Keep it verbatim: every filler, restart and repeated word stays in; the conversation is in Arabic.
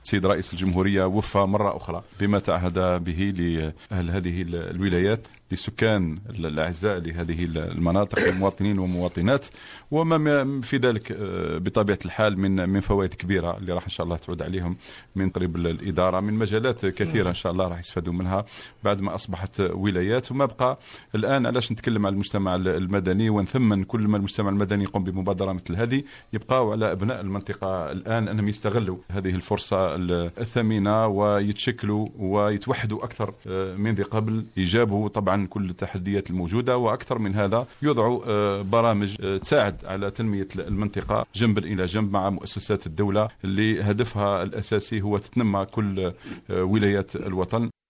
السيد رئيس الجمهورية وفى مرة أخرى بما تعهد به لأهل هذه الولايات، لسكان الأعزاء لهذه المناطق، المواطنين ومواطنات، وما في ذلك بطبيعة الحال من من فوائد كبيرة اللي راح إن شاء الله تعود عليهم من قريب الإدارة، من مجالات كثيرة إن شاء الله راح يستفادوا منها بعد ما أصبحت ولايات. وما بقى الآن علاش نتكلم على المجتمع المدني ونثمن كل ما المجتمع المدني يقوم بمبادرة مثل هذه، يبقى على أبناء المنطقة الآن أنهم يستغلوا هذه الفرصة الثمينة ويتشكلوا ويتوحدوا أكثر من ذي قبل، يجابوا طبعا كل التحديات الموجودة، وأكثر من هذا يوضعوا برامج تساعد على تنمية المنطقة جنبا إلى جنب مع مؤسسات الدولة اللي هدفها الأساسي هو تنمى كل ولايات الوطن.